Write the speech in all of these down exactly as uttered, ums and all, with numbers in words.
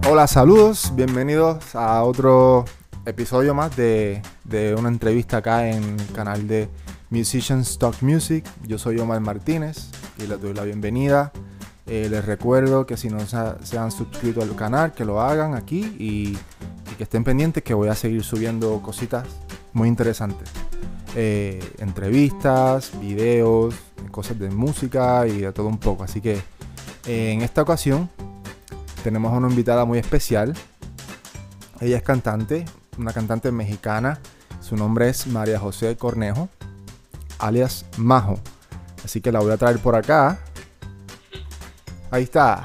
Hola, saludos, bienvenidos a otro episodio más de, de una entrevista acá en el canal de Musicians Talk Music. Yo soy Omar Martínez y les doy la bienvenida. Eh, les recuerdo que si no se, se han suscrito al canal, que lo hagan aquí y, y que estén pendientes, que voy a seguir subiendo cositas muy interesantes. Eh, entrevistas, videos, cosas de música y de todo un poco. Así que eh, en esta ocasión tenemos a una invitada muy especial. Ella es cantante, una cantante mexicana. Su nombre es María José Cornejo, alias Majo. Así que la voy a traer por acá. Ahí está.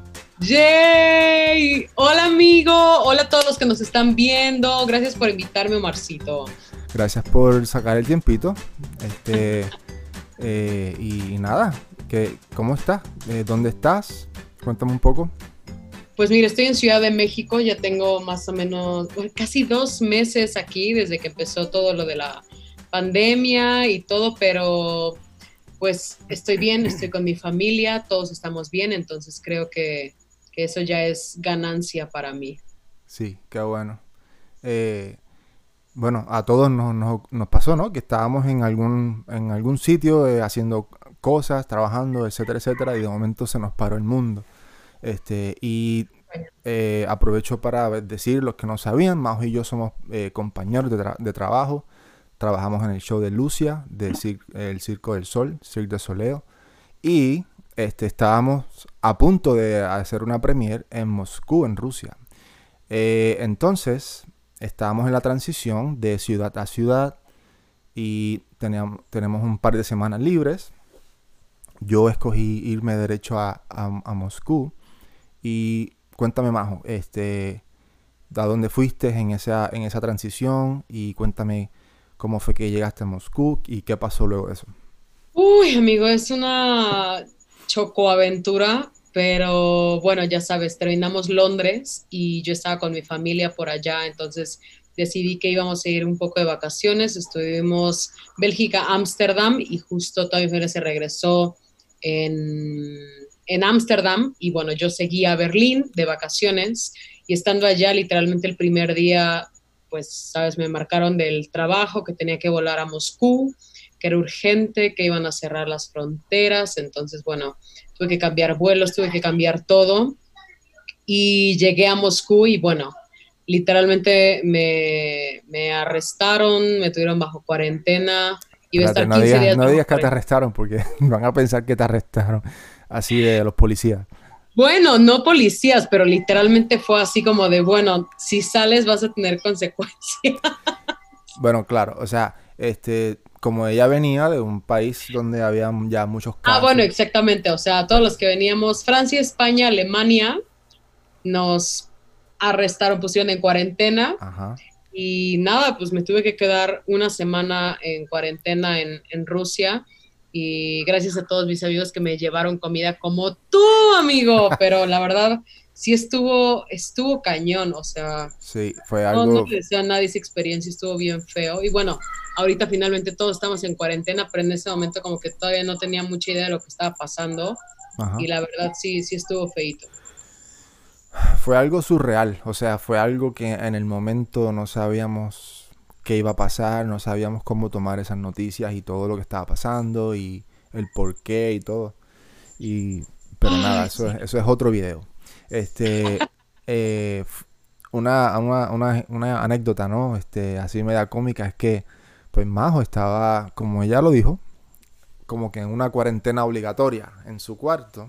¡Yay! Hola amigo, hola a todos los que nos están viendo. Gracias por invitarme, Omarcito. Gracias por sacar el tiempito. Este eh, y, y nada, que, ¿cómo estás? Eh, ¿Dónde estás? Cuéntame un poco. Pues mira, estoy en Ciudad de México, ya tengo más o menos bueno, casi dos meses aquí desde que empezó todo lo de la pandemia y todo, pero pues estoy bien, estoy con mi familia, todos estamos bien, entonces creo que, que eso ya es ganancia para mí. Sí, qué bueno. Eh, bueno, a todos nos, nos, nos pasó, ¿no? Que estábamos en algún, en algún sitio eh, haciendo cosas, trabajando, etcétera, etcétera, y de momento se nos paró el mundo. Este, y eh, aprovecho para decir los que no sabían, Majo y yo somos eh, compañeros de, tra- de trabajo. Trabajamos en el show de Lucia, del cir- el Circo del Sol, Cirque de Soleo. Y este, estábamos a punto de hacer una premiere en Moscú, en Rusia. Eh, entonces, estábamos en la transición de ciudad a ciudad y teníamos, tenemos un par de semanas libres. Yo escogí irme derecho a, a, a Moscú. Y cuéntame, Majo, este, ¿a dónde fuiste en esa, en esa transición? Y cuéntame cómo fue que llegaste a Moscú y qué pasó luego de eso. Uy, amigo, es una chocoaventura, pero bueno, ya sabes, terminamos Londres y yo estaba con mi familia por allá, entonces decidí que íbamos a ir un poco de vacaciones. Estuvimos Bélgica, Ámsterdam y justo toda mi familia se regresó en en Ámsterdam y bueno, yo seguí a Berlín de vacaciones y estando allá literalmente el primer día, pues, sabes, me marcaron del trabajo que tenía que volar a Moscú, que era urgente, que iban a cerrar las fronteras, entonces, bueno, tuve que cambiar vuelos, tuve que cambiar todo y llegué a Moscú y, bueno, literalmente me, me arrestaron, me tuvieron bajo cuarentena, iba a Espérate, estar no quince digas, días no bajo digas que te cuarentena. arrestaron porque van a pensar que te arrestaron así de los policías. Bueno, no policías, pero literalmente fue así como de, bueno, si sales vas a tener consecuencias. Bueno, claro, o sea, este, como ella venía de un país donde había ya muchos Ah, bueno, casos, exactamente, o sea, todos los pues, que veníamos, Francia, España, Alemania, nos arrestaron, pusieron en cuarentena ajá. y nada, pues me tuve que quedar una semana en cuarentena en, en Rusia y gracias a todos mis amigos que me llevaron comida como tú, amigo, pero la verdad sí estuvo, estuvo cañón, o sea, Sí, fue no, no algo. le deseo a nadie esa experiencia, estuvo bien feo y bueno, ahorita finalmente todos estamos en cuarentena, pero en ese momento como que todavía no tenía mucha idea de lo que estaba pasando y Ajá. la verdad sí, sí estuvo feito. Fue algo surreal, o sea, fue algo que en el momento no sabíamos qué iba a pasar, no sabíamos cómo tomar esas noticias y todo lo que estaba pasando y el por qué y todo. Y, pero nada, Ay, eso sí. es, eso es otro video. Este, eh, f- una, una, una, una anécdota, ¿no? Este, así media cómica es que, pues Majo estaba, como ella lo dijo, como que en una cuarentena obligatoria en su cuarto.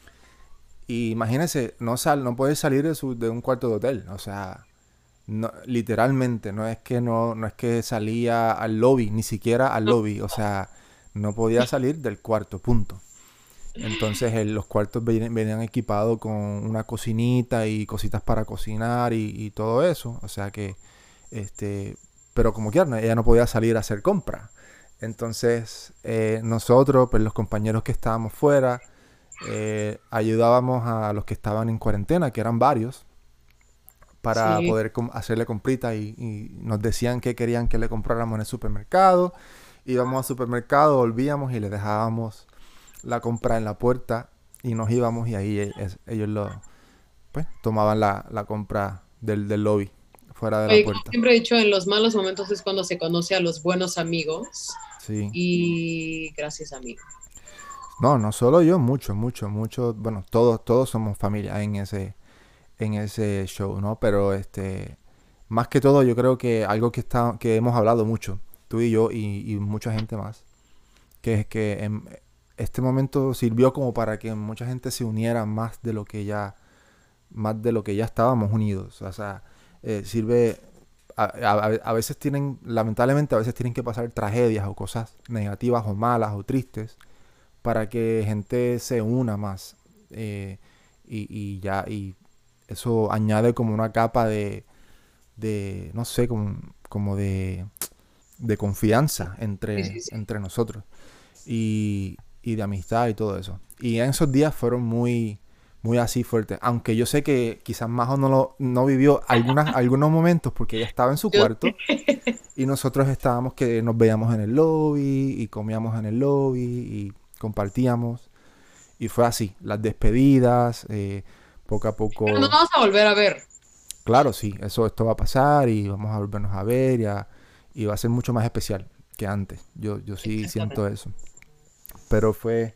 Y imagínese, no sal, no puede salir de, su, de un cuarto de hotel. O sea, no, literalmente, no es que no, no es que salía al lobby, ni siquiera al lobby. O sea, no podía salir del cuarto, punto. Entonces el- los cuartos venían, venían equipados con una cocinita y cositas para cocinar y, y todo eso. O sea que, este, pero como quiera, no- ella no podía salir a hacer compras. Entonces eh, nosotros, pues los compañeros que estábamos fuera, eh, ayudábamos a los que estaban en cuarentena, que eran varios, para Sí. poder com- hacerle comprita y, y nos decían que querían que le compráramos en el supermercado. Íbamos al supermercado, volvíamos y le dejábamos la compra en la puerta y nos íbamos y ahí es- ellos lo, pues tomaban la, la compra del, del lobby, fuera de la Oye, como puerta. siempre he dicho, en los malos momentos es cuando se conoce a los buenos amigos. Sí. Y gracias, amigo. No, no solo yo, muchos, muchos, muchos, bueno, todos, todos somos familia en ese, en ese show, ¿no? Pero este, más que todo, yo creo que algo que está, que hemos hablado mucho, tú y yo y, y mucha gente más, que es que en este momento sirvió como para que mucha gente se uniera más de lo que ya, más de lo que ya estábamos unidos. O sea, eh, sirve, a, a- a veces tienen, lamentablemente a veces tienen que pasar tragedias o cosas negativas o malas o tristes para que gente se una más. eh, y, y ya, y eso añade como una capa de, de no sé, como, como de, de confianza Sí, entre, sí, sí. entre nosotros y, y de amistad y todo eso. Y en esos días fueron muy, muy así fuertes. Aunque yo sé que quizás Majo no, lo, no vivió algunas, algunos momentos porque ella estaba en su Yo cuarto y nosotros estábamos que nos veíamos en el lobby y comíamos en el lobby y compartíamos. Y fue así, las despedidas, eh, poco a Pero nos poco. vamos a volver a ver. Claro, sí, eso esto va a pasar y vamos a volvernos a ver y, a- y va a ser mucho más especial que antes. Yo, yo sí siento Exactamente. eso. Pero fue,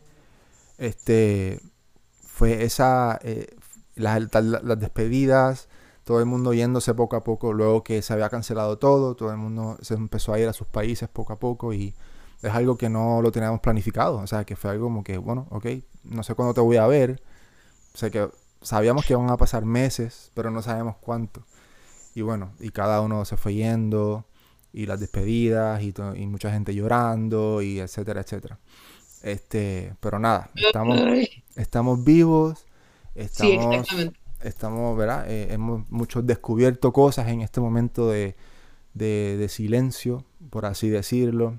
este, fue esa, eh, las, las- las despedidas, todo el mundo yéndose poco a poco, luego que se había cancelado todo, todo el mundo se empezó a ir a sus países poco a poco y es algo que no lo teníamos planificado, o sea, que fue algo como que, bueno, ok, no sé cuándo te voy a ver, sé que sabíamos que iban a pasar meses, pero no sabíamos cuánto. Y bueno, y cada uno se fue yendo, y las despedidas, y, to- y mucha gente llorando, y etcétera, etcétera. Este, pero nada, estamos, Ay, estamos vivos, sí, estamos, exactamente. estamos, ¿verdad? Eh, hemos muchos descubierto cosas en este momento de, de, de silencio, por así decirlo.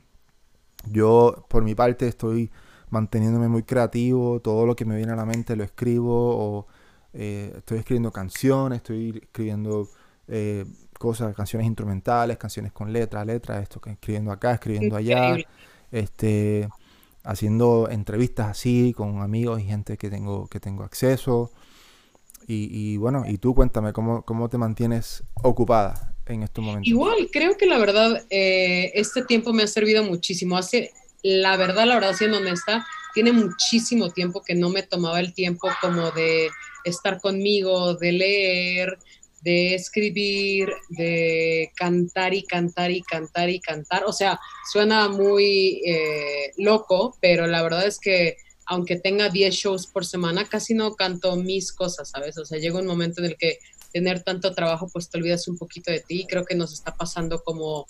Yo, por mi parte, estoy manteniéndome muy creativo, todo lo que me viene a la mente lo escribo, o eh, estoy escribiendo canciones, estoy escribiendo eh, cosas, canciones instrumentales, canciones con letra, letra, esto que escribiendo acá, escribiendo allá, Increíble. este, haciendo entrevistas así con amigos y gente que tengo, que tengo acceso. Y, y bueno, y tú cuéntame cómo, cómo te mantienes ocupada en estos momentos. Igual, creo que la verdad, eh, este tiempo me ha servido muchísimo. Hace, la verdad, la verdad, siendo honesta, tiene muchísimo tiempo que no me tomaba el tiempo como de estar conmigo, de leer, de escribir, de cantar y cantar y cantar y cantar. O sea, suena muy eh, loco, pero la verdad es que aunque tenga diez shows por semana, casi no canto mis cosas, ¿sabes? O sea, llega un momento en el que tener tanto trabajo, pues te olvidas un poquito de ti. Creo que nos está pasando como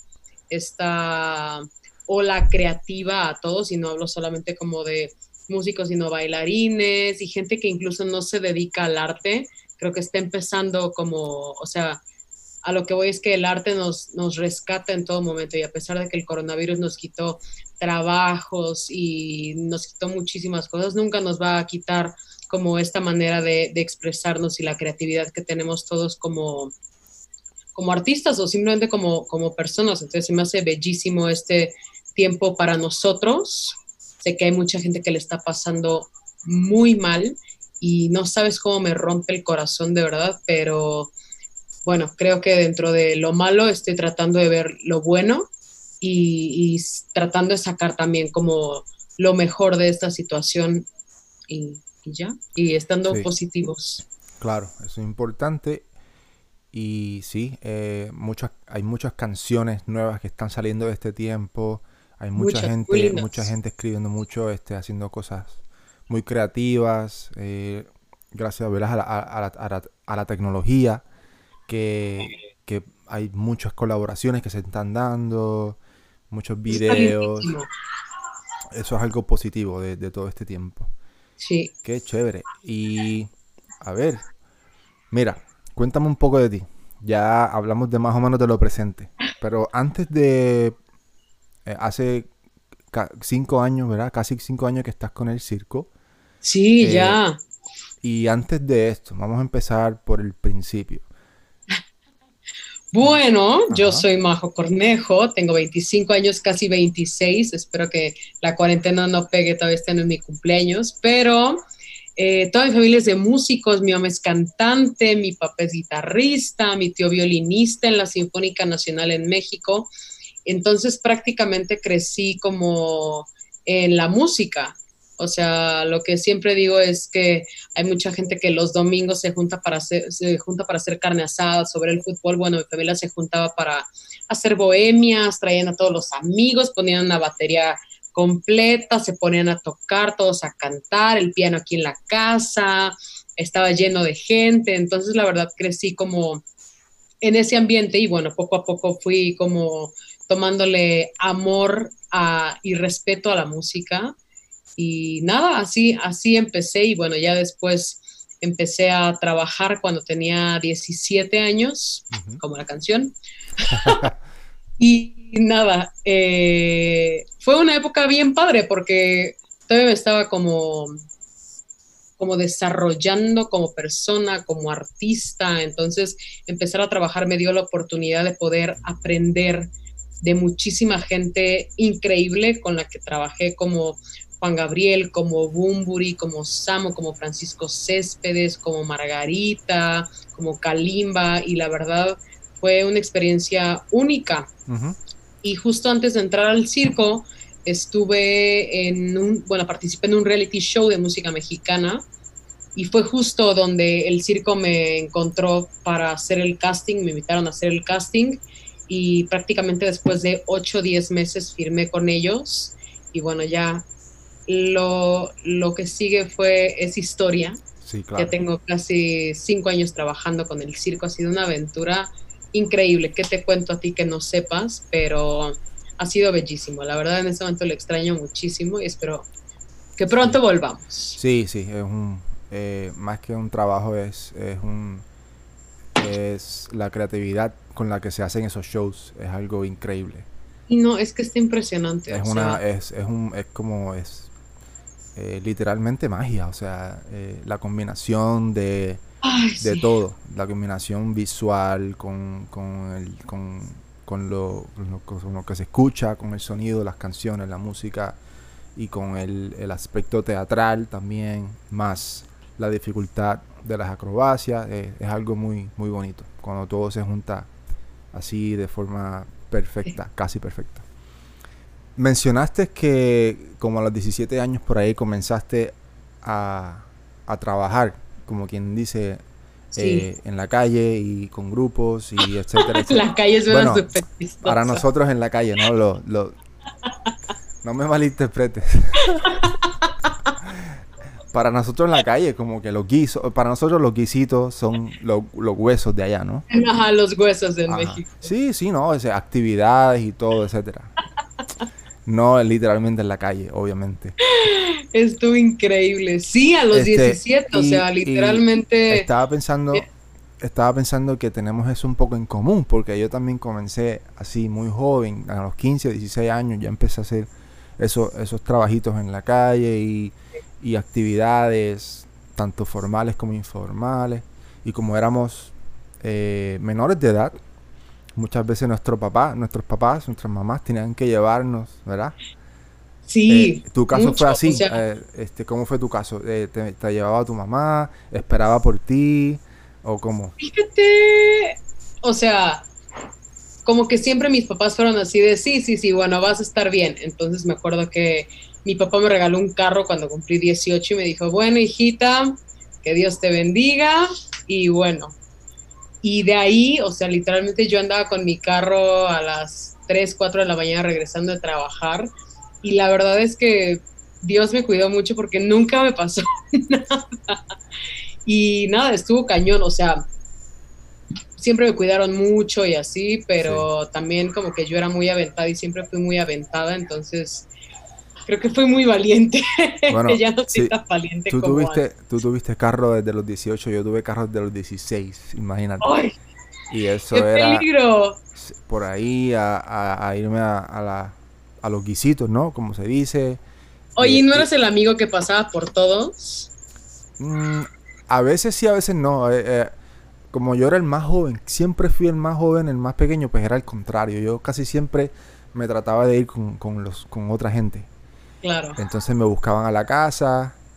esta ola creativa a todos, y no hablo solamente como de músicos, sino bailarines y gente que incluso no se dedica al arte. Creo que está empezando como, o sea, a lo que voy es que el arte nos, nos rescata en todo momento, y a pesar de que el coronavirus nos quitó trabajos y nos quitó muchísimas cosas, nunca nos va a quitar como esta manera de, de expresarnos y la creatividad que tenemos todos como, como artistas o simplemente como, como personas. Entonces se me hace bellísimo este tiempo para nosotros. Sé que hay mucha gente que le está pasando muy mal y no sabes cómo me rompe el corazón de verdad, pero bueno, creo que dentro de lo malo estoy tratando de ver lo bueno, y, y tratando de sacar también como lo mejor de esta situación, y, y ya, y estando Sí, positivos. claro, eso es importante. Y sí, eh, muchas, hay muchas canciones nuevas que están saliendo de este tiempo. Hay mucha Muchas, muy gente, mucha lindas. gente escribiendo mucho, este, haciendo cosas muy creativas. Eh, gracias, ¿verdad? A la, a la- a la- a la tecnología, que, que hay muchas colaboraciones que se están dando, muchos Eso está videos. lindísimo. Eso es algo positivo de, de todo este tiempo. Sí. Qué chévere. Y a ver, mira, cuéntame un poco de ti. Ya hablamos de más o menos de lo presente. Pero antes de... eh, hace ca- cinco años, ¿verdad? Casi cinco años que estás con el circo. Sí, Eh, ya. y antes de esto, vamos a empezar por el principio. Bueno, yo Ajá. soy Majo Cornejo, tengo veinticinco años, casi veintiséis. Espero que la cuarentena no pegue, todavía estén en mi cumpleaños, pero Eh, toda mi familia es de músicos, mi mamá es cantante, mi papá es guitarrista, mi tío violinista en la Sinfónica Nacional en México. Entonces prácticamente crecí como en la música. O sea, lo que siempre digo es que hay mucha gente que los domingos se junta para hacer, se junta para hacer carne asada sobre el fútbol. Bueno, mi familia se juntaba para hacer bohemias, traían a todos los amigos, ponían una batería completa, se ponían a tocar, todos a cantar, el piano aquí en la casa, estaba lleno de gente. Entonces, la verdad, crecí como en ese ambiente y bueno, poco a poco fui como tomándole amor a, y respeto a la música. Y nada, así, así empecé y bueno, ya después empecé a trabajar cuando tenía diecisiete años, Ujú. como la canción. Y nada, eh, fue una época bien padre porque todavía me estaba como, como desarrollando como persona, como artista. Entonces, empezar a trabajar me dio la oportunidad de poder aprender de muchísima gente increíble con la que trabajé, como Juan Gabriel, como Bumburi, como Samo, como Francisco Céspedes, como Margarita, como Kalimba, y la verdad fue una experiencia única. Ujú. Y justo antes de entrar al circo, estuve en un, bueno, participé en un reality show de música mexicana y fue justo donde el circo me encontró para hacer el casting, me invitaron a hacer el casting y prácticamente después de ocho o diez meses firmé con ellos y bueno, ya lo, lo que sigue fue, es historia. Sí, Ya claro. tengo casi cinco años trabajando con el circo, ha sido una aventura increíble. ¿Qué te cuento a ti que no sepas? Pero ha sido bellísimo. La verdad, en este momento lo extraño muchísimo y espero que Sí, pronto volvamos. sí, sí, es un, eh, más que un trabajo, es, es un, es la creatividad con la que se hacen esos shows, es algo increíble. Y no, es que está impresionante, Es o una, sea, es, es un, es como, es eh, literalmente magia, o sea, eh, la combinación de, ay, de sí, todo, la combinación visual con, con, el, con, con, lo, con, lo, con lo que se escucha, con el sonido, las canciones, la música y con el, el aspecto teatral también, más la dificultad de las acrobacias, eh, es algo muy, muy bonito, cuando todo se junta así de forma sí. perfecta, casi perfecta. Mencionaste que como a los diecisiete años por ahí comenzaste a, a trabajar, como quien dice, Sí. eh, en la calle y con grupos y etcétera, etcétera. La calle suena Bueno, súper para chistosa. nosotros en la calle, ¿no? Lo, lo, no me malinterpretes. Para nosotros en la calle, como que los guisos, para nosotros los guisitos son los, los huesos de allá, ¿no? Ajá, los huesos en Ajá. México. Sí, sí, no, o sea, actividades y todo, etcétera. No literalmente en la calle, obviamente. Estuvo increíble. Sí, a los Este, diecisiete, o y, sea, y literalmente. estaba pensando, estaba pensando que tenemos eso un poco en común, porque yo también comencé así muy joven, a los quince, dieciséis años, ya empecé a hacer eso, esos trabajitos en la calle y, y actividades, tanto formales como informales. Y como éramos eh, menores de edad, muchas veces nuestro papá, nuestros papás, nuestras mamás tenían que llevarnos, ¿verdad? Eh, Sí, ¿Tu caso fue mucho. O así? sea, Eh, este, ¿cómo fue tu caso? Eh, te, te llevaba tu mamá? ¿Esperaba por ti? ¿O cómo? fíjate, o sea, como que siempre mis papás fueron así de sí, sí, sí, bueno, vas a estar bien. Entonces me acuerdo que mi papá me regaló un carro cuando cumplí dieciocho y me dijo, bueno, hijita, que Dios te bendiga. Y bueno, y de ahí, o sea, literalmente yo andaba con mi carro a las tres cuatro de la mañana regresando de trabajar y la verdad es que Dios me cuidó mucho porque nunca me pasó nada. Y nada, estuvo cañón, o sea, siempre me cuidaron mucho y así, Sí. pero también como que yo era muy aventada y siempre fui muy aventada, entonces creo que fui muy valiente. Bueno, Ya no soy sí. tan valiente Tú como tuviste, antes. tú tuviste carro desde los dieciocho, yo tuve carro desde los dieciséis, imagínate. ¡Ay, Y qué eso era peligro! s- por ahí a, a- a irme a, a la- a los guisitos, ¿no? Como se dice. Y, Oye, ¿no y, eras el amigo que pasaba por todos? mm, a veces sí, a veces no. eh, eh, como yo era el más joven, siempre fui el más joven, el más pequeño, pues era el contrario. Yo casi siempre me trataba de ir con, con los, con otra gente. Claro. Entonces me buscaban a la casa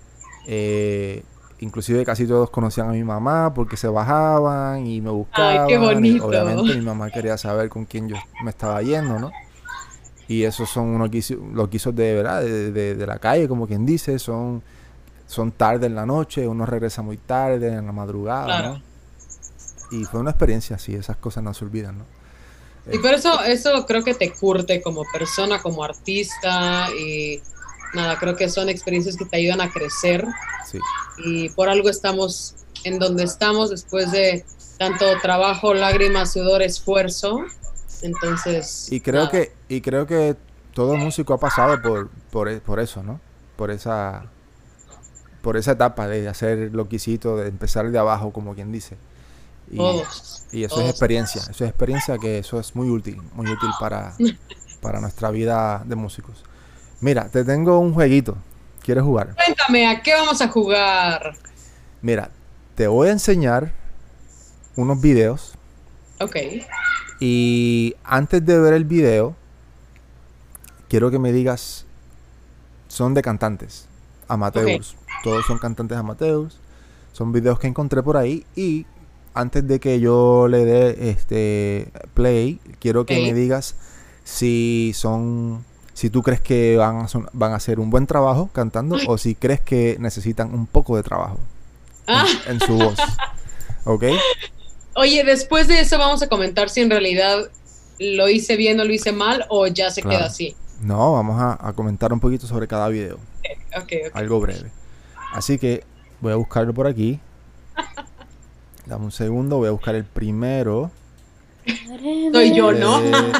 Eh, inclusive casi todos conocían a mi mamá porque se bajaban y me Ay, qué buscaban. Y bonito. obviamente mi mamá quería saber con quién yo me estaba yendo, ¿no? Y esos son unos guisos, los guisos de verdad, de, de, de la calle, como quien dice, son, son tarde en la noche, uno regresa muy tarde, en la madrugada, Claro. ¿no? Y fue una experiencia así, esas cosas no se olvidan, ¿no? Y Eh, por eso, eso creo que te curte como persona, como artista y nada, creo que son experiencias que te ayudan a crecer sí. y por algo estamos en donde estamos después de tanto trabajo, lágrimas, sudor, esfuerzo. Entonces, Y creo nada, que, y creo que todo músico ha pasado por, por, e- por eso, ¿no? Por esa, por esa etapa de hacer lo quisito, de empezar de abajo, como quien dice. Y, todos, y eso es todos, experiencia, todos. eso es experiencia que eso es muy útil, muy útil para, para nuestra vida de músicos. Mira, te tengo un jueguito. ¿Quieres jugar? Cuéntame, ¿a qué vamos a jugar? Mira, te voy a enseñar unos videos Ok, y antes de ver el video, quiero que me digas, son de cantantes, ok, amateurs. Todos son cantantes amateurs. Son videos que encontré por ahí y antes de que yo le dé este play, quiero que me ok. digas si son, si tú crees que van a, son- van a hacer un buen trabajo cantando Ay, o si crees que necesitan un poco de trabajo en, ah, en su voz. ¿Ok? oye, después de eso vamos a comentar si en realidad lo hice bien o lo hice mal o ya se queda Claro. así. No, vamos a, a comentar un poquito sobre cada video. Ok, ok. Algo breve. Así que voy a buscarlo por aquí. Dame un segundo, voy a buscar el primero. Soy yo, ¿no? Eh,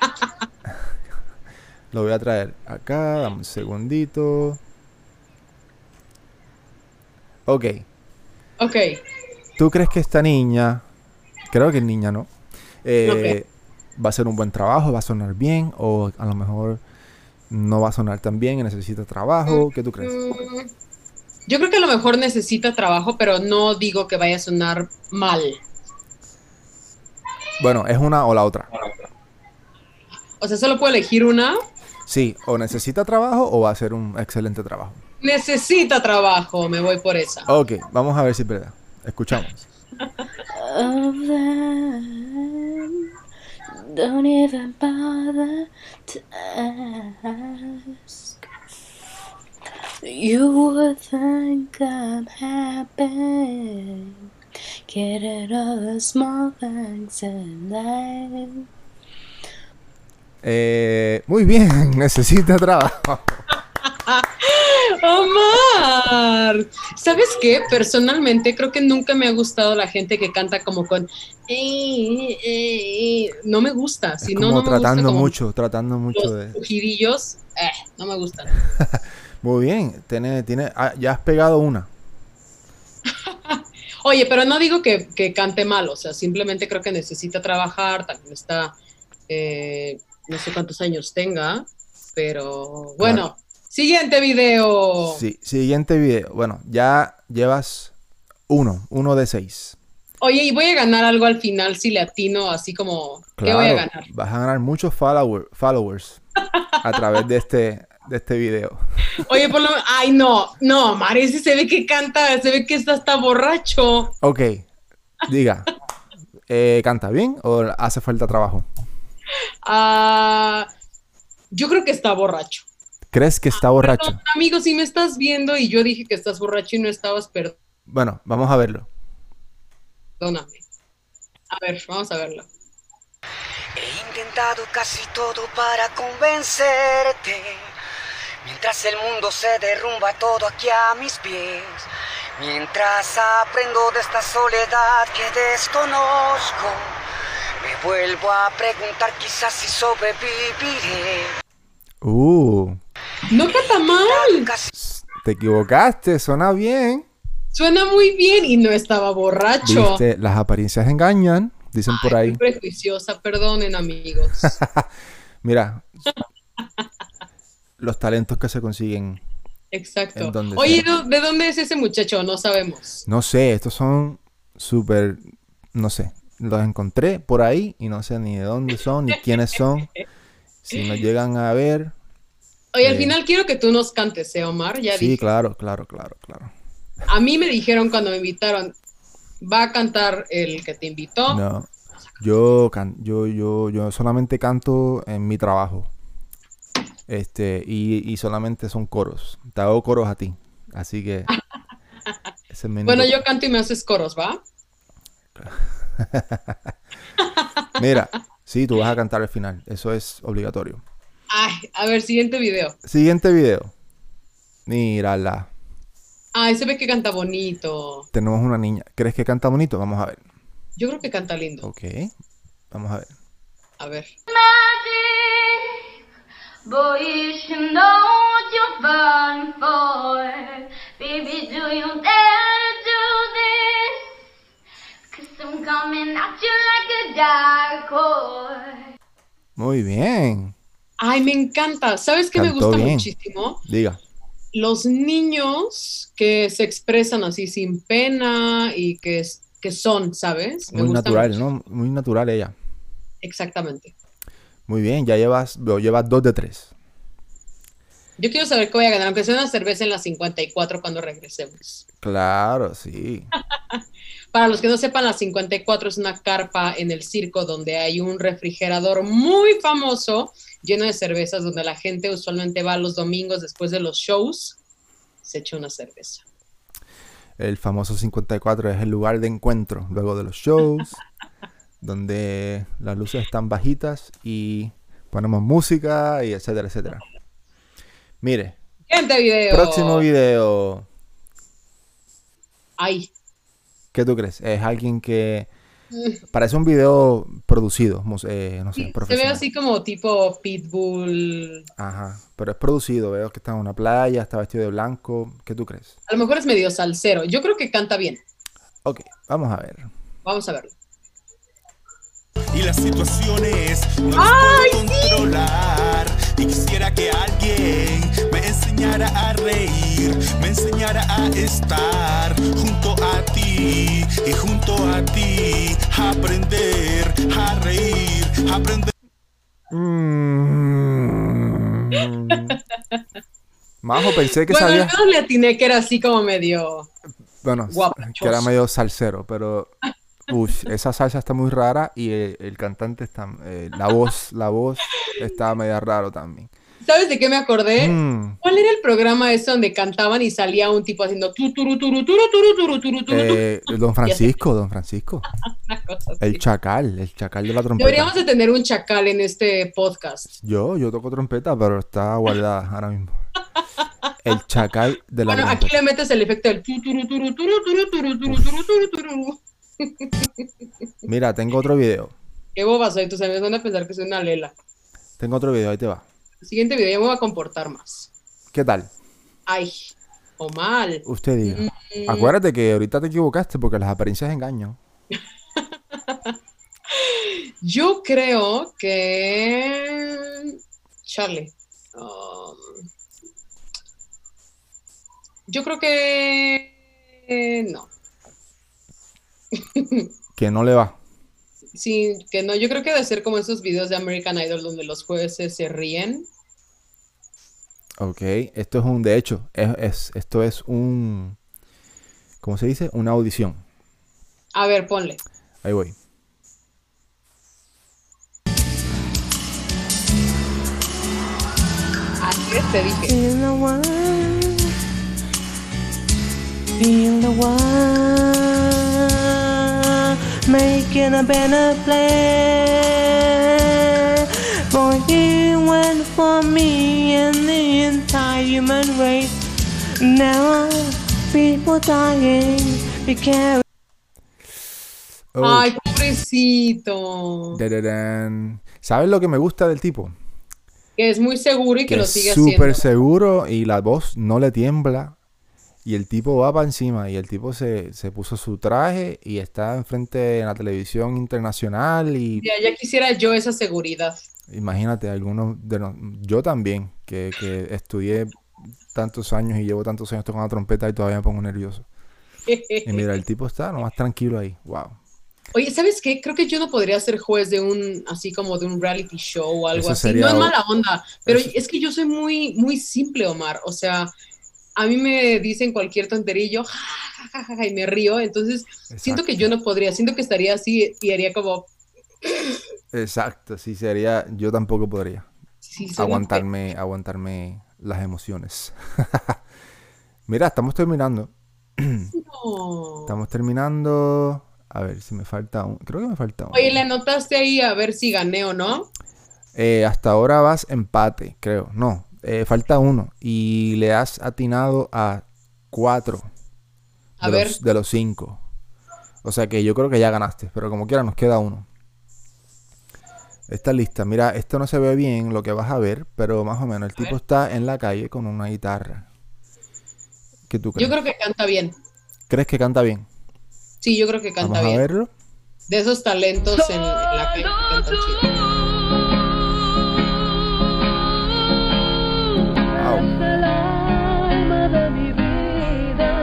lo voy a traer acá, dame un segundito. Ok, Ok, ¿tú crees que esta niña, creo que es niña, ¿no? ok. Eh, va a hacer un buen trabajo, va a sonar bien o a lo mejor no va a sonar tan bien y necesita trabajo? ¿Qué tú crees? Mm, yo creo que a lo mejor necesita trabajo, pero no digo que vaya a sonar mal. Bueno, es una o la otra. O sea, solo puedo elegir una. Sí, o necesita trabajo o va a hacer un excelente trabajo. Necesita trabajo, me voy por esa. Ok, vamos a ver si es verdad. Escuchamos. Of them, don't even bother to ask. You would think I'm happy, getting all the small things in life. Eh, muy bien, necesita trabajo. Omar, ¿sabes qué? Personalmente creo que nunca me ha gustado la gente que canta como con... "Eh, eh, eh". No me gusta, Es si no, como no me gusta tratando como mucho, tratando mucho los de... rugidillos, eh, no me gustan. Muy bien, tiene, tiene, ah, ya has pegado una. Oye, pero no digo que, que cante mal, o sea, simplemente creo que necesita trabajar, también está, eh, no sé cuántos años tenga, pero Claro. bueno, siguiente video. Sí, siguiente video. Bueno, ya llevas uno, uno de seis. Oye, y voy a ganar algo al final si le atino, así como, ¿qué voy a Claro, ganar? vas a ganar muchos follower- followers a través de este, de este video. Oye, por lo menos, ay, no, no, Marisi se ve que canta, se ve que está hasta borracho. Ok, diga, eh, ¿canta bien o hace falta trabajo? Ah, yo creo que está borracho. ¿Crees que está borracho? Perdón, amigo, si me estás viendo y yo dije que estás borracho y no estabas, Bueno, vamos a verlo. perdóname. A ver, vamos a verlo. He intentado casi todo para convencerte, mientras el mundo se derrumba todo aquí a mis pies, mientras aprendo de esta soledad que desconozco, me vuelvo a preguntar quizás si sobreviviré. Uh, No canta mal, Casi te equivocaste, suena bien. suena muy bien y no estaba borracho. Viste, las apariencias engañan, dicen por Ay, ahí. fui prejuiciosa, perdonen, amigos. Mira, los talentos que se consiguen Exacto. en donde Oye, sea. ¿de de dónde es ese muchacho? No sabemos. No sé, estos son súper, no sé, los encontré por ahí y no sé ni de dónde son, ni quiénes son. Si nos llegan a ver, Oye, al Eh, final quiero que tú nos cantes, ¿eh, Omar? Ya sí, dije. claro, claro, claro, claro. A mí me dijeron cuando me invitaron, va a cantar el que te invitó. No, yo, can- yo, yo, yo solamente canto en mi trabajo. Este, y, y solamente son coros. Te hago coros a ti. Así que ese es mi Bueno, único- yo canto y me haces coros, ¿va? Mira, sí, tú vas a cantar al final. Eso es obligatorio. Ay, a ver, siguiente video. Siguiente video. Mírala. Ay, se ve que canta bonito. Tenemos una niña. ¿Crees que canta bonito? Vamos a ver. Yo creo que canta lindo. Ok. Vamos a ver. A ver. Boy, you should know what you're falling for. Baby, do you dare to do this? Cause I'm coming at you like a dark horse. Muy bien. Ay, me encanta. ¿Sabes qué me Cantó gusta bien. muchísimo? Diga. Los niños que se expresan así sin pena y que, es- que son, ¿sabes? Me Muy gusta natural, mucho. ¿no? Muy natural ella. Exactamente. Muy bien. Ya llevas, lo llevas dos de tres. Yo quiero saber qué voy a ganar, aunque sea una cerveza en la cincuenta y cuatro cuando regresemos. Claro, sí. Para los que no sepan, la cincuenta y cuatro es una carpa en el circo donde hay un refrigerador muy famoso lleno de cervezas, donde la gente usualmente va los domingos después de los shows, se echa una cerveza. El famoso cincuenta y cuatro es el lugar de encuentro luego de los shows, donde las luces están bajitas y ponemos música y etcétera, etcétera. Mire, Siguiente video. próximo video. Ay, ¿Qué tú crees? Es alguien que mm, parece un video producido, mus- eh, no sé, se ve profesional. así como tipo Pitbull. Ajá, pero es producido. Veo que está en una playa, está vestido de blanco. ¿Qué tú crees? A lo mejor es medio salsero. Yo creo que canta bien. Ok, vamos a ver. Vamos a verlo. Y las situaciones no las puedo controlar. Y quisiera que alguien me enseñara a reír, me enseñara a estar junto a ti y junto a ti, a aprender, a reír, a aprender. Mm. Majo, pensé que Bueno, al sabía. menos le atiné que era así como medio... Bueno, guapachoso. que era medio salsero, pero uff, esa salsa está muy rara y el, el cantante está, eh, la voz, la voz está media raro también. ¿Sabes de qué me acordé? Mm, ¿Cuál era el programa ese donde cantaban y salía un tipo haciendo tu turu turu turu turu turu turu turu? eh, Don Francisco, Don Francisco, Una cosa así. el chacal, el chacal de la trompeta. Deberíamos de tener un chacal en este podcast. Yo, yo toco trompeta, pero está guardada ahora mismo. El chacal de la Bueno, aquí trompeta. le metes el efecto del tu turu turu turu turu turu turu turu turu turu. Mira, tengo otro video. Qué bobas soy, tus amigos van a pensar que soy una lela. Tengo otro video, ahí te va. El siguiente video ya me voy a comportar más. ¿Qué tal? Ay, o mal. Usted diga. Mm, Acuérdate que ahorita te equivocaste porque las apariencias engañan. Yo creo que... Charlie. um, yo creo que... No. Que no le va. Sí, que no. Yo creo que debe ser como esos videos de American Idol donde los jueces se ríen. Ok, esto es un, de hecho, es, es- esto es un, ¿cómo se dice? Una audición. A ver, ponle. Ahí voy. Así es, te dije. Feel the one, feel the one, making a better plan for you and for me and the entire human race. Now people dying, we can't. Oh, Ay, pobrecito. dadadán. ¿Sabes lo que me gusta del tipo? Que es muy seguro y que, Que lo es sigue súper haciendo. seguro y la voz no le tiembla. Y el tipo va para encima y el tipo se, se puso su traje y está enfrente en la televisión internacional y Ya, ya quisiera yo esa seguridad. imagínate, algunos de nos, yo también, que, que estudié tantos años y llevo tantos años tocando trompeta y todavía me pongo nervioso. Y mira, el tipo está nomás tranquilo ahí. Wow. Oye, ¿sabes qué? Creo que yo no podría ser juez de un, así como de un reality show o algo Eso así. sería No es o- mala onda, pero eso- es que yo soy muy, muy simple, Omar. O sea, a mí me dicen cualquier tontería y yo, ja, ja, ja, ja, ja, y me río. Entonces, siento que yo no podría, siento que estaría así y haría como, Exacto, sí sería, yo tampoco podría sí, soy una aguantarme, aguantarme las emociones. Mira, estamos terminando. pe- No. Estamos terminando. A ver si me falta un. Creo que me falta uno. Oye, ¿le anotaste ahí a ver si gané o no? Eh, hasta ahora vas empate, creo. No, eh, falta uno. Y le has atinado a cuatro A de ver. los, de los cinco. O sea que yo creo que ya ganaste. Pero como quiera, nos queda uno. Está lista. Mira, esto no se ve bien lo que vas a ver. Pero más o menos, el A tipo ver. está en la calle con una guitarra. ¿Qué tú crees? Yo creo que canta bien. ¿Crees que canta bien? Sí, yo creo que Vamos canta a bien. verlo. De esos talentos en, en la calle que cantan chido. Wow. El alma de mi vida.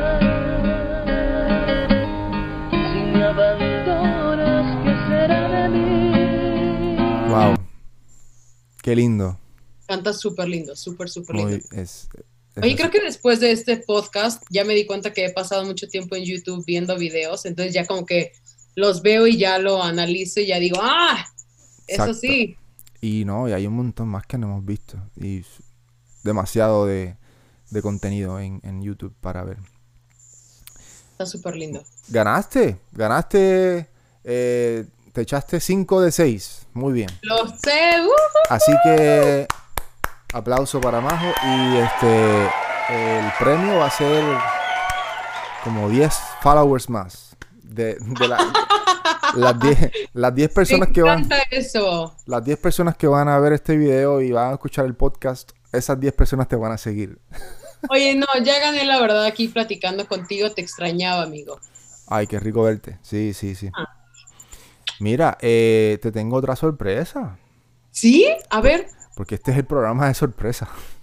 Si me abandonas, ¿qué será de mí? Wow. Qué lindo. Canta súper lindo, súper, súper Muy, lindo. es, es Oye, así. creo que después de este podcast ya me di cuenta que he pasado mucho tiempo en YouTube viendo videos, entonces ya como que los veo y ya lo analizo y ya digo, ¡ah! Eso Exacto. sí. Y no, y hay un montón más que no hemos visto. Y s- demasiado de, de contenido en, en YouTube para ver. Está súper lindo. Ganaste, ganaste, eh, te echaste cinco de seis. Muy bien. Lo sé. ¡uh! Así que aplauso para Majo. Y este el premio va a ser como diez followers más. De, de la- las diez las diez personas Me que van. encanta eso. Las diez personas que van a ver este video y van a escuchar el podcast, esas diez personas te van a seguir. Oye, no, ya gané la verdad aquí platicando contigo, te extrañaba, amigo. Ay, qué rico verte. Sí, sí, sí. Ah. Mira, eh, te tengo otra sorpresa. ¿Sí? A ver. Porque este es el programa de sorpresa.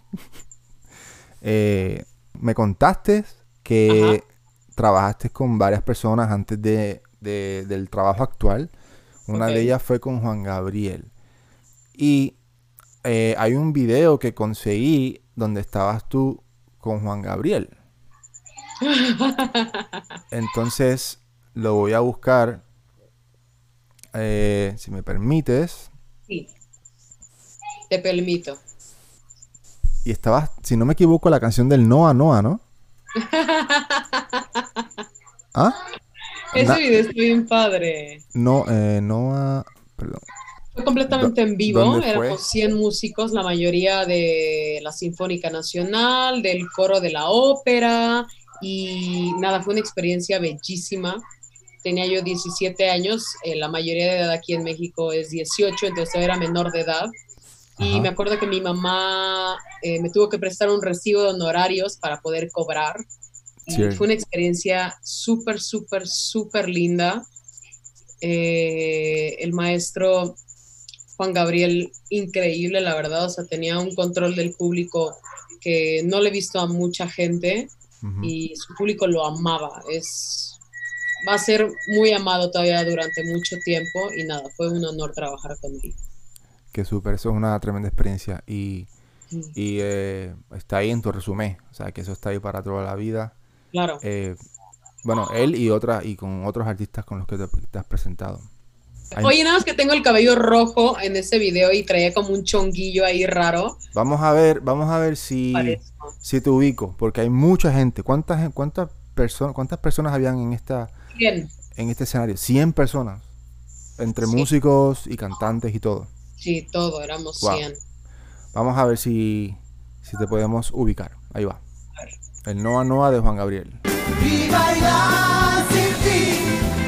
Eh, me contaste que Ajá. trabajaste con varias personas antes de, de- del trabajo actual. Una Ok. de ellas fue con Juan Gabriel. Y eh, hay un video que conseguí donde estabas tú con Juan Gabriel. Entonces lo voy a buscar. eh, si me permites. Sí. Te permito. Y estabas, si no me equivoco, la canción del Noa Noa, ¿no? ¿Ah? Ese Na- video está bien padre. no, eh, Noa. Perdón. Fue completamente ¿Dó- en vivo, dónde fue? éramos cien músicos, la mayoría de la Sinfónica Nacional, del coro de la ópera, y nada, fue una experiencia bellísima. Tenía yo diecisiete años, eh, la mayoría de edad aquí en México es dieciocho, entonces yo era menor de edad. Y Ajá. me acuerdo que mi mamá eh, me tuvo que prestar un recibo de honorarios para poder cobrar. Y Sí. fue una experiencia súper, súper, súper linda. Eh, el maestro Juan Gabriel, increíble, la verdad. O sea, tenía un control del público que no le he visto a mucha gente Ujú. y su público lo amaba. Es, va a ser muy amado todavía durante mucho tiempo y nada, fue un honor trabajar con él. Qué súper, eso es una tremenda experiencia. Y, Mm, y eh, está ahí en tu resumen. O sea, que eso está ahí para toda la vida. Claro. Eh, bueno, él y otras y con otros artistas con los que te, te has presentado. Hay- Oye, nada más que tengo el cabello rojo en ese video y traía como un chonguillo ahí raro. Vamos a ver, vamos a ver si, Parezco. si te ubico, porque hay mucha gente. ¿Cuántas gen- cuántas personas cuántas personas habían en esta Bien. en este escenario? cien personas. Entre Sí. músicos y cantantes y todo. Sí, todo, éramos Wow. cien. Vamos a ver si si te podemos ubicar. Ahí va. A ver. El Noa Noa de Juan Gabriel. Y bailar sin ti.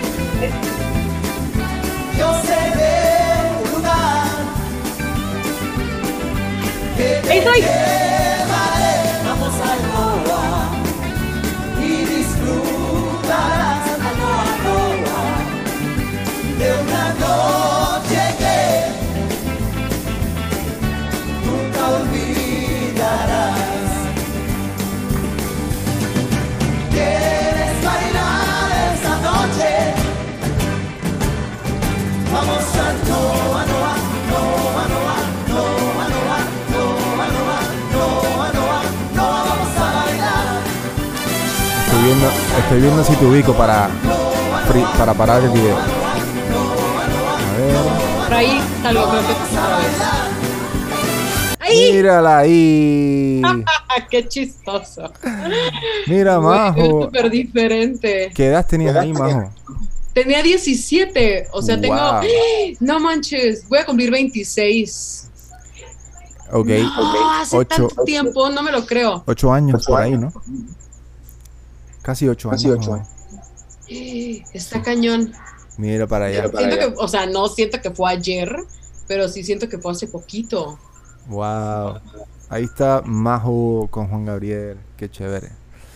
Yo sé de un lugar que te ¡Ahí estoy! llevaré. Vamos al Noa y disfrutarás al Noa Noa de una noche que nunca olvidarás. ¿Quieres bailar esta noche? Estoy viendo si te ubico para, para parar el video. A ver. Por ahí salgo, creo que otra vez. ¡Ahí! Mírala ahí. ¡Qué chistoso! Mira, Güey, Majo. es súper diferente. ¿Qué edad tenías ahí, Majo? Tenía diecisiete, o sea, tengo... Wow. No manches, voy a cumplir veintiséis. Ok. No, hace Ocho, tanto tiempo, no me lo creo. ocho años por ahí, ¿no? Casi ocho años. Casi ocho Majo. Está cañón. Mira para allá. Mira para Siento allá. que, o sea, no siento que fue ayer, pero sí siento que fue hace poquito. Wow. Ahí está Majo con Juan Gabriel. Qué chévere.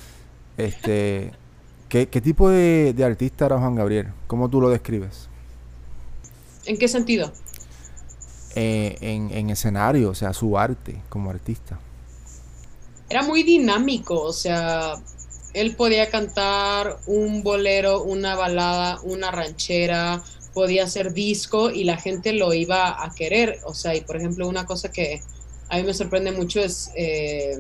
Este, ¿qué, qué tipo de, de artista era Juan Gabriel? ¿Cómo tú lo describes? ¿En qué sentido? Eh, en, en escenario, o sea, su arte como artista. Era muy dinámico, o sea, él podía cantar un bolero, una balada, una ranchera, podía hacer disco y la gente lo iba a querer. O sea, y por ejemplo, una cosa que a mí me sorprende mucho es eh,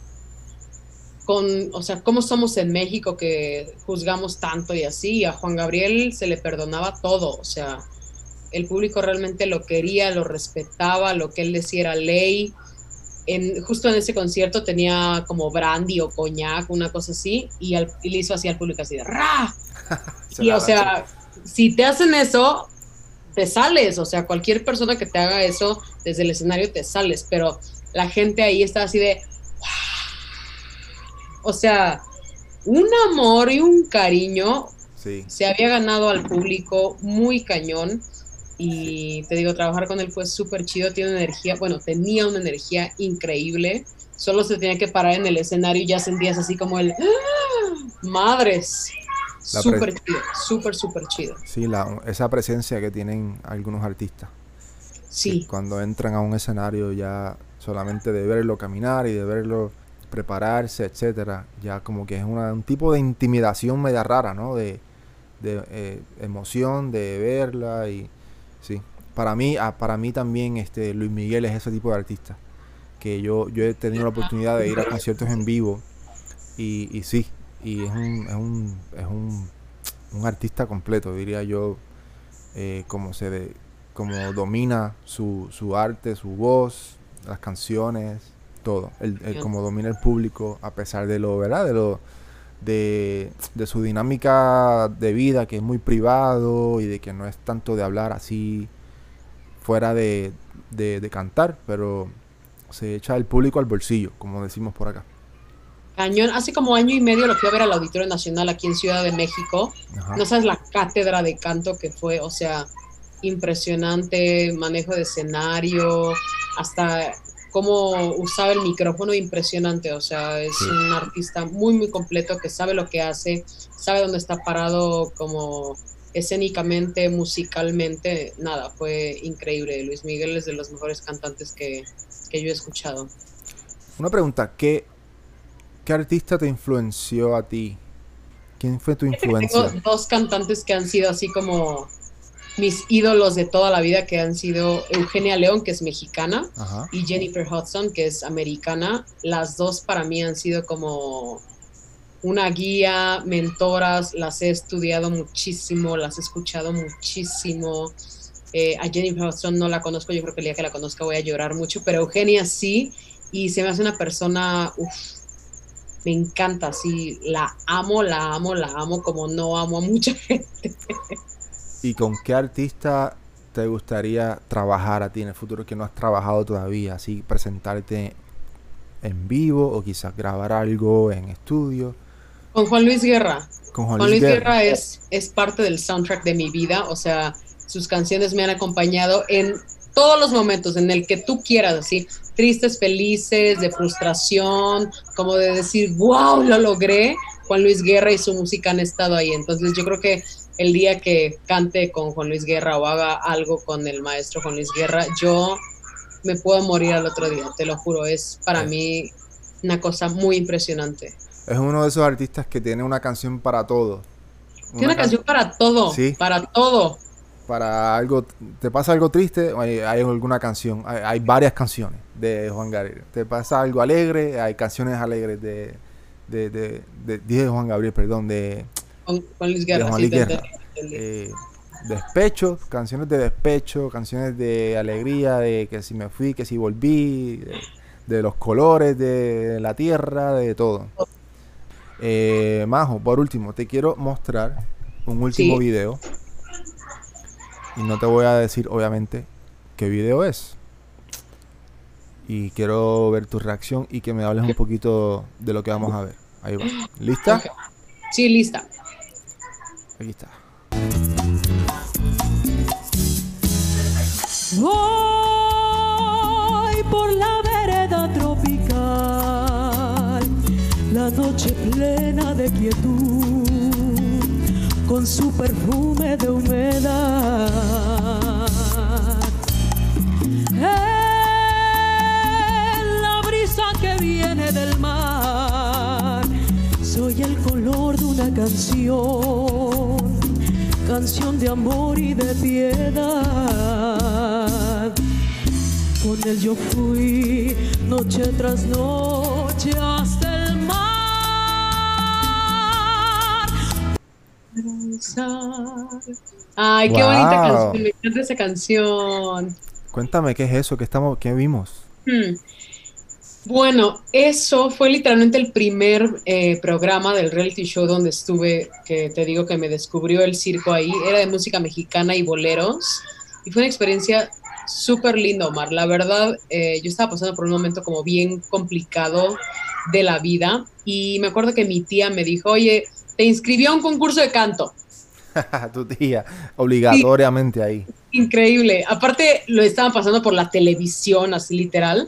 con, o sea, cómo somos en México que juzgamos tanto y así. Y a Juan Gabriel se le perdonaba todo, o sea, el público realmente lo quería, lo respetaba, lo que él decía era ley. En, justo en ese concierto tenía como brandy o coñac, una cosa así, y, al, y le hizo así al público así de ¡ra! Y o sea, si te hacen eso, te sales, o sea, cualquier persona que te haga eso desde el escenario te sales, pero la gente ahí está así de ¡wow! O sea, un amor y un cariño Sí. se había ganado al público muy cañón. Y te digo, trabajar con él fue súper chido, tiene una energía, bueno, tenía una energía increíble, solo se tenía que parar en el escenario y ya sentías así como el ¡ah! Madres, La súper pre- chido, súper, súper chido. Sí, la, esa presencia que tienen algunos artistas. Que Sí, cuando entran a un escenario ya solamente de verlo caminar y de verlo prepararse, etcétera, ya como que es una, un tipo de intimidación media rara, ¿no? De, de eh, emoción, de verla y sí. Para mí, ah, para mí también este Luis Miguel es ese tipo de artista. Que yo, yo he tenido la oportunidad de ir a conciertos en vivo y, y sí, y es un, es un, es un, un artista completo, diría yo, eh, como se de, como domina su, su arte, su voz, las canciones, todo, el, el- como domina el público a pesar de lo, ¿verdad? De lo de, de su dinámica de vida que es muy privado y de que no es tanto de hablar así fuera de, de, de cantar, pero se echa el público al bolsillo, como decimos por acá. cañón. Hace como año y medio lo fui a ver al Auditorio Nacional aquí en Ciudad de México. Ajá. No sabes la cátedra de canto que fue, o sea, impresionante, manejo de escenario, hasta cómo usaba el micrófono, impresionante, o sea, es Sí. un artista muy, muy completo que sabe lo que hace, sabe dónde está parado como escénicamente, musicalmente, nada, fue increíble. Luis Miguel es de los mejores cantantes que, que yo he escuchado. Una pregunta, ¿qué, qué artista te influenció a ti? ¿Quién fue tu Tengo influencia? dos cantantes que han sido así como mis ídolos de toda la vida, que han sido Eugenia León, que es mexicana, Ajá. y Jennifer Hudson, que es americana. Las dos para mí han sido como una guía, mentoras, las he estudiado muchísimo, las he escuchado muchísimo. Eh, a Jennifer Hudson no la conozco, yo creo que el día que la conozca voy a llorar mucho, pero Eugenia sí, y se me hace una persona, uff, me encanta, sí, la amo, la amo, la amo como no amo a mucha gente. ¿Y con qué artista te gustaría trabajar a ti en el futuro que no has trabajado todavía? Así, presentarte en vivo o quizás grabar algo en estudio. Con Juan Luis Guerra. Con Juan Juan Luis Luis Guerra. Guerra es, es parte del soundtrack de mi vida, o sea, sus canciones me han acompañado en todos los momentos, en el que tú quieras, así, tristes, felices, de frustración, como de decir, wow, lo logré. Juan Luis Guerra y su música han estado ahí, entonces yo creo que el día que cante con Juan Luis Guerra o haga algo con el maestro Juan Luis Guerra, yo me puedo morir al otro día, te lo juro, es para mí una cosa muy impresionante. Es uno de esos artistas que tiene una canción para todo. Tiene una canción para todo, Sí. para todo. Para algo, te pasa algo triste, hay, hay alguna canción, hay, hay varias canciones de Juan Gabriel. Te pasa algo alegre, hay canciones alegres de, de, de, de, dije Juan Gabriel, perdón, de, Con, con Luis de Guerra, Juan sí, Luis te Guerra. entendí, te entendí. Eh, despecho, canciones de despecho, canciones de alegría, de que si me fui, que si volví, de, de los colores de la tierra, de todo. Eh, Majo, por último, te quiero mostrar un último Sí. video. Y no te voy a decir, obviamente, qué video es. Y quiero ver tu reacción y que me hables un poquito de lo que vamos a ver. Ahí va. ¿Lista? Ok. Sí, lista. Aquí está. Voy por la vereda tropical, la noche plena de quietud, con su perfume de humedad. En la brisa que viene del mar, soy el color de una canción, canción de amor y de piedad. Con él yo fui noche tras noche hasta el mar. Ay, qué Wow. bonita canción, me encanta esa canción. Cuéntame, ¿qué es eso? ¿Qué estamos, qué vimos? Hmm. Bueno, eso fue literalmente el primer eh, programa del reality show donde estuve, que te digo que me descubrió el circo ahí. Era de música mexicana y boleros. Y fue una experiencia súper linda, Omar. La verdad, eh, yo estaba pasando por un momento como bien complicado de la vida. Y me acuerdo que mi tía me dijo, oye, te inscribió a un concurso de canto. Tu tía, obligatoriamente ahí. Increíble. Aparte, lo estaban pasando por la televisión, así literal.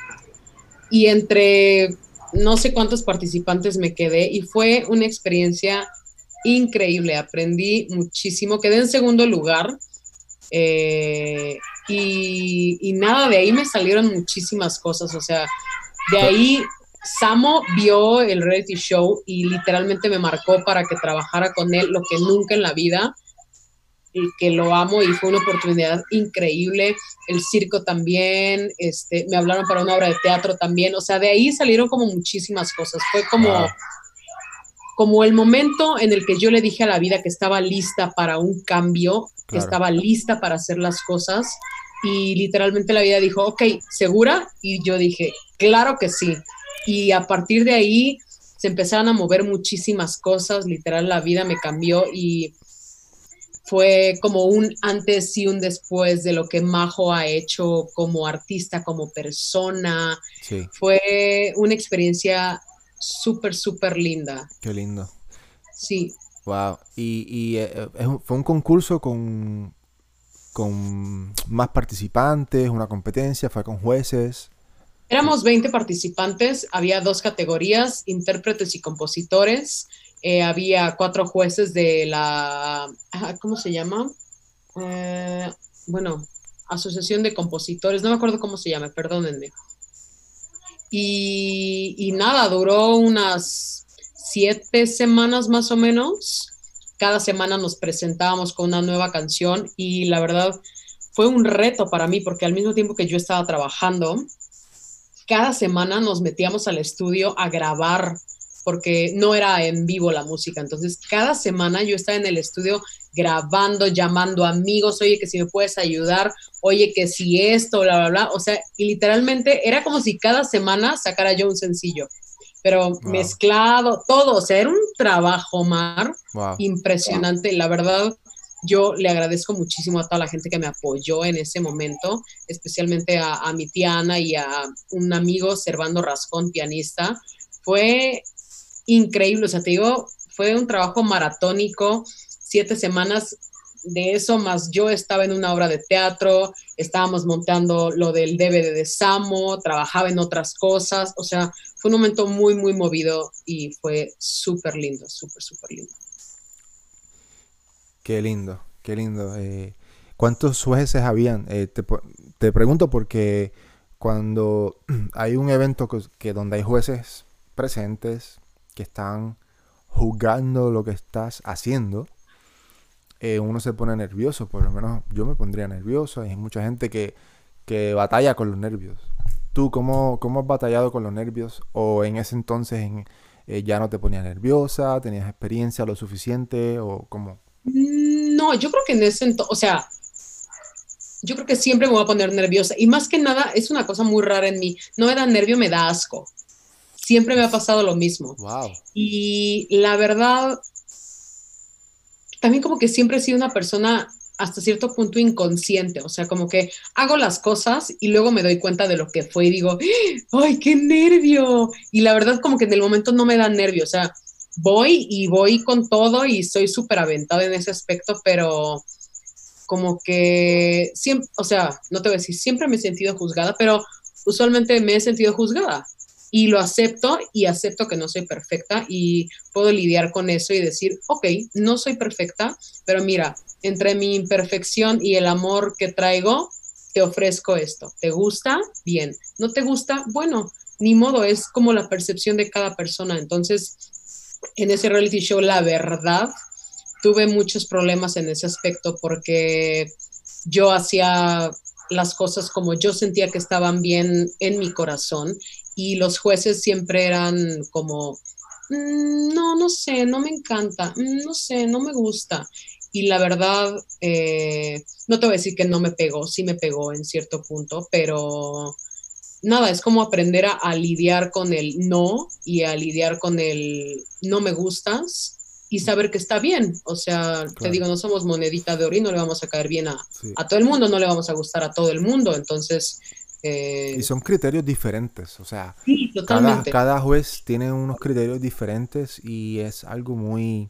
Y entre no sé cuántos participantes me quedé y fue una experiencia increíble. Aprendí muchísimo. Quedé en segundo lugar. Eh, y, y nada, de ahí me salieron muchísimas cosas. O sea, de ahí Samo vio el reality show y literalmente me marcó para que trabajara con él, lo que nunca en la vida, y que lo amo y fue una oportunidad increíble. El circo también, este, me hablaron para una obra de teatro también, o sea, de ahí salieron como muchísimas cosas. Fue como, Wow. como el momento en el que yo le dije a la vida que estaba lista para un cambio, que Claro. estaba lista para hacer las cosas, y literalmente la vida dijo, ok, ¿segura? Y yo dije, claro que sí. Y a partir de ahí se empezaron a mover muchísimas cosas, literal la vida me cambió y fue como un antes y un después de lo que Majo ha hecho como artista, como persona. Sí, Fue una experiencia súper, súper linda. qué lindo. Sí, Wow. Y, y eh, es un- fue un concurso con, con más participantes, una competencia, fue con jueces. éramos veinte participantes, había dos categorías, intérpretes y compositores. Eh, había cuatro jueces de la, ah, ¿cómo se llama? Eh, bueno, Asociación de Compositores, no me acuerdo cómo se llama, perdónenme. Y, y nada, duró unas siete semanas más o menos. Cada semana nos presentábamos con una nueva canción y la verdad fue un reto para mí porque al mismo tiempo que yo estaba trabajando, cada semana nos metíamos al estudio a grabar porque no era en vivo la música. Entonces, cada semana yo estaba en el estudio grabando, llamando amigos, oye, que si me puedes ayudar, oye, que si esto, bla, bla, bla. O sea, y literalmente era como si cada semana sacara yo un sencillo, pero Wow. mezclado, todo. O sea, era un trabajo, Mar, Wow. impresionante. La verdad, yo le agradezco muchísimo a toda la gente que me apoyó en ese momento, especialmente a, a mi tía Ana y a un amigo, Servando Rascón, pianista. Fue increíble, o sea, te digo, fue un trabajo maratónico, siete semanas de eso, más yo estaba en una obra de teatro, estábamos montando lo del D V D de Samo, trabajaba en otras cosas, o sea, fue un momento muy, muy movido y fue súper lindo, súper, súper lindo. Qué lindo, qué lindo. Eh, ¿cuántos jueces habían? Eh, te, po- te pregunto porque cuando hay un evento que, que donde hay jueces presentes que están juzgando lo que estás haciendo, eh, uno se pone nervioso, por lo menos yo me pondría nervioso. Hay mucha gente que, que batalla con los nervios. ¿Tú cómo, cómo has batallado con los nervios? O en ese entonces, en, eh, ya no te ponía nerviosa, tenías experiencia lo suficiente o cómo? No, yo creo que en ese entonces, o sea, yo creo que siempre me voy a poner nerviosa. Y más que nada, es una cosa muy rara en mí. No me da nervio, me da asco. Siempre me ha pasado lo mismo. Wow. Y la verdad, también como que siempre he sido una persona hasta cierto punto inconsciente. O sea, como que hago las cosas y luego me doy cuenta de lo que fue y digo, ¡ay, qué nervio! Y la verdad como que en el momento no me da nervio. O sea, voy y voy con todo y soy súper aventada en ese aspecto, pero como que siempre, o sea, no te voy a decir, siempre me he sentido juzgada, pero usualmente me he sentido juzgada y lo acepto y acepto que no soy perfecta y puedo lidiar con eso y decir, ok, no soy perfecta, pero mira, entre mi imperfección y el amor que traigo, te ofrezco esto. ¿Te gusta? Bien. ¿No te gusta? Bueno, ni modo, es como la percepción de cada persona. Entonces, en ese reality show, la verdad, tuve muchos problemas en ese aspecto porque yo hacía las cosas como yo sentía que estaban bien en mi corazón y los jueces siempre eran como, mmm, no, no sé, no me encanta, mmm, no sé, no me gusta. Y la verdad, eh, no te voy a decir que no me pegó, sí me pegó en cierto punto, pero nada, es como aprender a, a lidiar con el no y a lidiar con el no me gustas y saber que está bien. O sea, claro. Te digo, no somos monedita de oro y no le vamos a caer bien a, sí. a todo el mundo, no le vamos a gustar a todo el mundo. Entonces... Eh... Y son criterios diferentes, o sea, sí, totalmente. Cada, cada juez tiene unos criterios diferentes y es algo muy,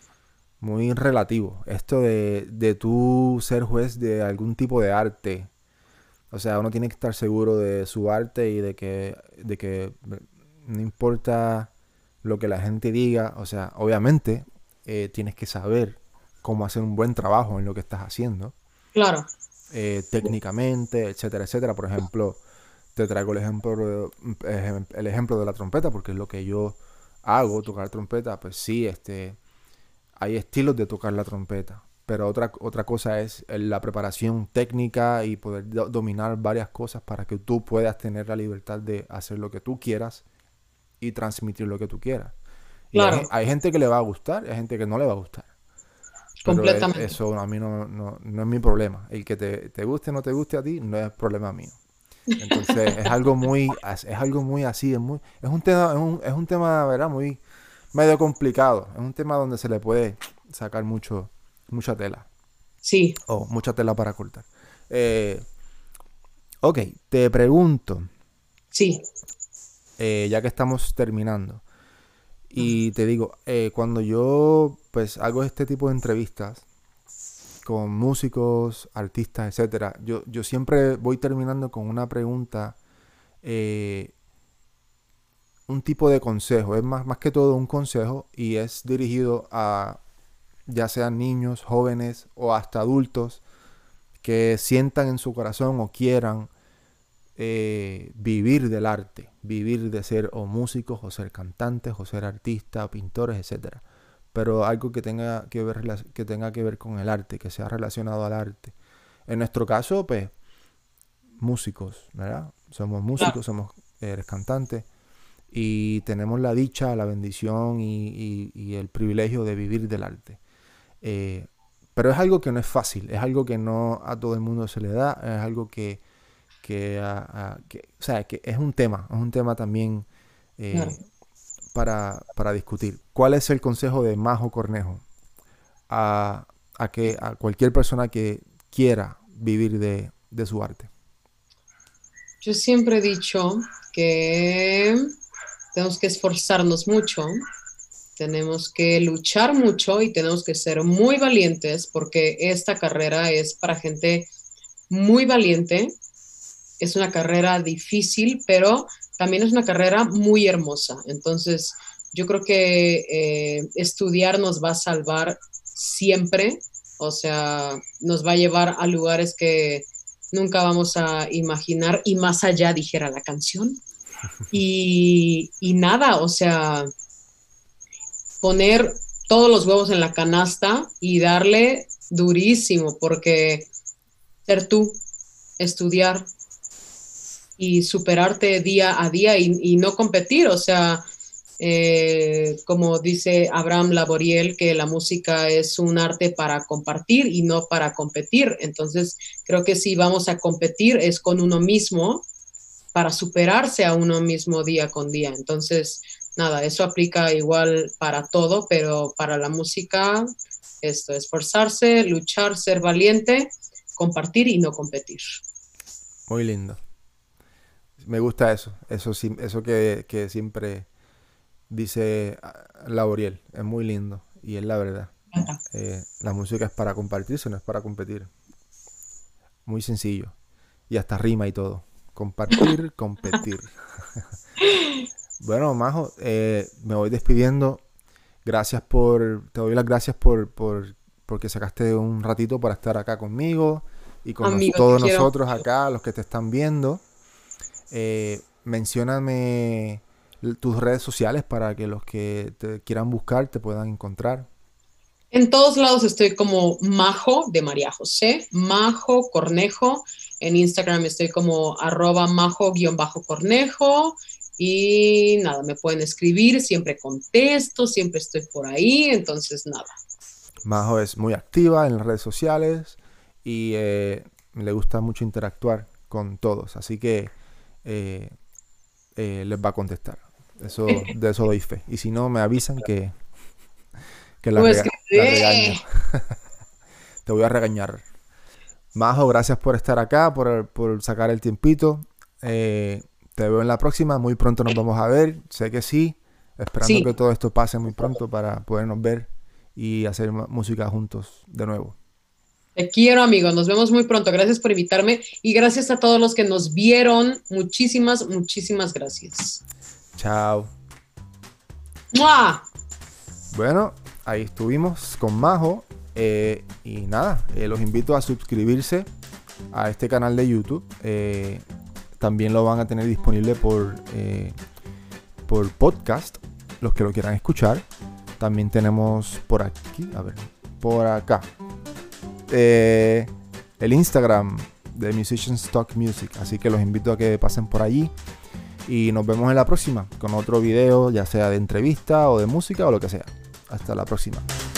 muy relativo. Esto de, de tú ser juez de algún tipo de arte, o sea, uno tiene que estar seguro de su arte y de que, de que no importa lo que la gente diga, o sea, obviamente eh, tienes que saber cómo hacer un buen trabajo en lo que estás haciendo. Claro. Eh, técnicamente, etcétera, etcétera. Por ejemplo, te traigo el ejemplo, de, el ejemplo de la trompeta, porque es lo que yo hago, tocar trompeta. Pues sí, este, hay estilos de tocar la trompeta, pero otra, otra cosa es la preparación técnica y poder do, dominar varias cosas para que tú puedas tener la libertad de hacer lo que tú quieras y transmitir lo que tú quieras. Claro. Y hay, hay gente que le va a gustar y hay gente que no le va a gustar. Pero completamente. Es, eso a mí no, no, no es mi problema. El que te, te guste o no te guste a ti no es problema mío. Entonces es algo muy es algo muy así, es muy es un tema es un, es un tema, ¿verdad? Muy medio complicado. Es un tema donde se le puede sacar mucho mucha tela. Sí. O mucha tela para cortar. Eh, ok, te pregunto. Sí. Eh, ya que estamos terminando. Y te digo, eh, cuando yo pues hago este tipo de entrevistas con músicos, artistas, etcétera, yo, yo siempre voy terminando con una pregunta, eh, un tipo de consejo, es más, más que todo un consejo y es dirigido a ya sean niños, jóvenes o hasta adultos que sientan en su corazón o quieran Eh, vivir del arte, vivir de ser o músicos o ser cantantes o ser artistas o pintores, etcétera, pero algo que tenga que ver que tenga que ver con el arte, que sea relacionado al arte. En nuestro caso, pues músicos, ¿verdad? Somos músicos, somos eres cantante y tenemos la dicha, la bendición y, y, y el privilegio de vivir del arte. Eh, pero es algo que no es fácil, es algo que no a todo el mundo se le da, es algo que Que, uh, uh, que, o sea, que es un tema, es un tema también eh, claro. para, para discutir. ¿Cuál es el consejo de Majo Cornejo a, a, que, a cualquier persona que quiera vivir de, de su arte? Yo siempre he dicho que tenemos que esforzarnos mucho, tenemos que luchar mucho y tenemos que ser muy valientes porque esta carrera es para gente muy valiente. Es una carrera difícil, pero también es una carrera muy hermosa. Entonces, yo creo que eh, estudiar nos va a salvar siempre. O sea, nos va a llevar a lugares que nunca vamos a imaginar y más allá, dijera la canción. Y, y nada, o sea, poner todos los huevos en la canasta y darle durísimo, porque ser tú, estudiar, y superarte día a día y, y no competir, o sea, Eh, como dice Abraham Laboriel, que la música es un arte para compartir y no para competir. Entonces, creo que si vamos a competir es con uno mismo para superarse a uno mismo día con día. Entonces, nada, eso aplica igual para todo, pero para la música, esto, esforzarse, luchar, ser valiente, compartir y no competir. Muy lindo. Me gusta eso, eso, sí- eso que, que siempre dice ah, Laboriel. Es muy lindo y es la verdad. Ajá. Eh, la música es para compartirse, no es para competir. Muy sencillo. Y hasta rima y todo. Compartir, competir. Bueno, Majo, eh, me voy despidiendo. Gracias por, te doy las gracias por, por, porque sacaste un ratito para estar acá conmigo y con nos- Amigo, te todos quiero nosotros mucho. acá, los que te están viendo. Eh, mencióname l- tus redes sociales para que los que te quieran buscar te puedan encontrar. En todos lados estoy como Majo de María José, Majo Cornejo. En Instagram estoy como arroba majo-cornejo. Y nada, me pueden escribir, siempre contesto, siempre estoy por ahí. Entonces, nada. Majo es muy activa en las redes sociales y eh, le gusta mucho interactuar con todos, así que eh, eh, les va a contestar. Eso, de eso doy fe. Y si no, me avisan que, que la, Tú rega- la escribe. regaño. Te voy a regañar. Majo, gracias por estar acá, por, por sacar el tiempito. Eh, te veo en la próxima. Muy pronto nos vamos a ver. Sé que sí. Esperando Sí. que todo esto pase muy pronto para podernos ver y hacer ma- música juntos de nuevo. Te quiero, amigo. Nos vemos muy pronto. Gracias por invitarme y gracias a todos los que nos vieron. Muchísimas, muchísimas gracias. Chao. ¡Mua! Bueno, ahí estuvimos con Majo. eh, y nada, eh, los invito a suscribirse a este canal de YouTube. Eh, también lo van a tener disponible por, eh, por podcast, los que lo quieran escuchar. También tenemos por aquí, a ver, por acá, eh, el Instagram de Musicians Talk Music. Así que los invito a que pasen por allí. Y nos vemos en la próxima con otro video, ya sea de entrevista o de música o lo que sea. Hasta la próxima.